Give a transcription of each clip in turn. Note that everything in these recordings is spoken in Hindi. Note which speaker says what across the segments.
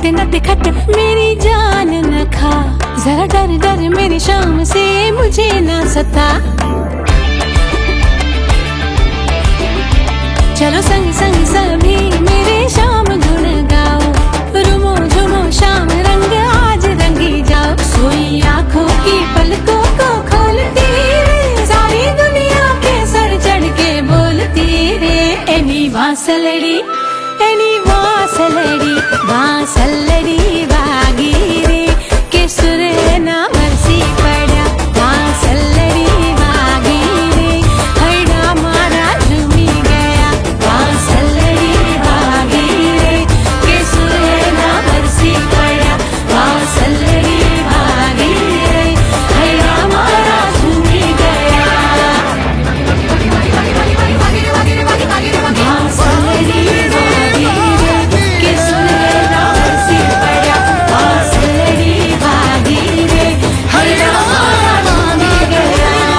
Speaker 1: नट खट मेरी जान न खा, जरा डर डर मेरी शाम से मुझे ना सता। चलो संग संग सभी मेरे शाम गुन गाओ, रुमो झुमो शाम रंग आज रंगी जाओ। सोई आंखों की पलकों को खोलती रे, सारी दुनिया के सर चढ़ के बोलती रे। एनी वासलड़ी वासलड़ी वागी रे, के सुर ना बरसी पड़ा। वासलड़ी वागी रे, हड़ा मारा झूमी गया। वासलड़ी वागी रे, के सुर ना बरसी पड़ा। वासलड़ी वागी रे, हड़ा मारा झूमी गया।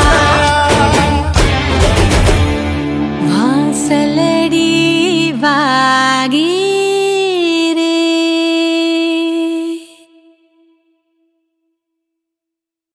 Speaker 1: वासलड़ी वागी